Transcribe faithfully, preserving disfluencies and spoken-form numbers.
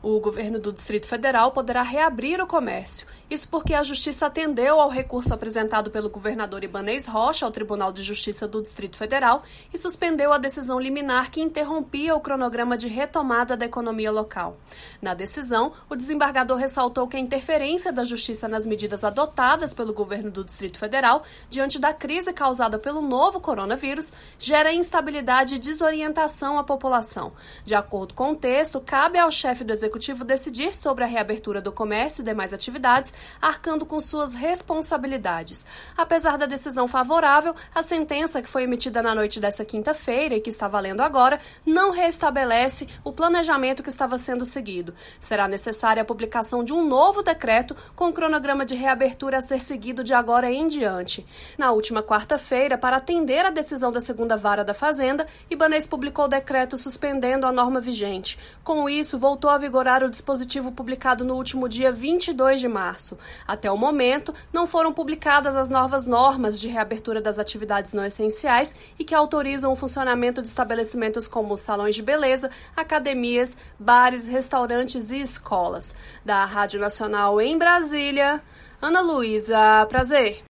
O governo do Distrito Federal poderá reabrir o comércio. Isso porque a Justiça atendeu ao recurso apresentado pelo governador Ibanez Rocha ao Tribunal de Justiça do Distrito Federal e suspendeu a decisão liminar que interrompia o cronograma de retomada da economia local. Na decisão, o desembargador ressaltou que a interferência da Justiça nas medidas adotadas pelo governo do Distrito Federal diante da crise causada pelo novo coronavírus gera instabilidade e desorientação à população. De acordo com o texto, cabe ao chefe do Executivo decidir sobre a reabertura do comércio e demais atividades, arcando com suas responsabilidades. Apesar da decisão favorável, a sentença que foi emitida na noite desta quinta-feira e que está valendo agora, não restabelece o planejamento que estava sendo seguido. Será necessária a publicação de um novo decreto com cronograma de reabertura a ser seguido de agora em diante. Na última quarta-feira, para atender a decisão da segunda vara da Fazenda, Ibanez publicou o decreto suspendendo a norma vigente. Com isso, voltou a vigorar o dispositivo publicado no último dia vinte e dois de março. Até o momento, não foram publicadas as novas normas de reabertura das atividades não essenciais e que autorizam o funcionamento de estabelecimentos como salões de beleza, academias, bares, restaurantes e escolas. Da Rádio Nacional em Brasília, Ana Luísa Prazer.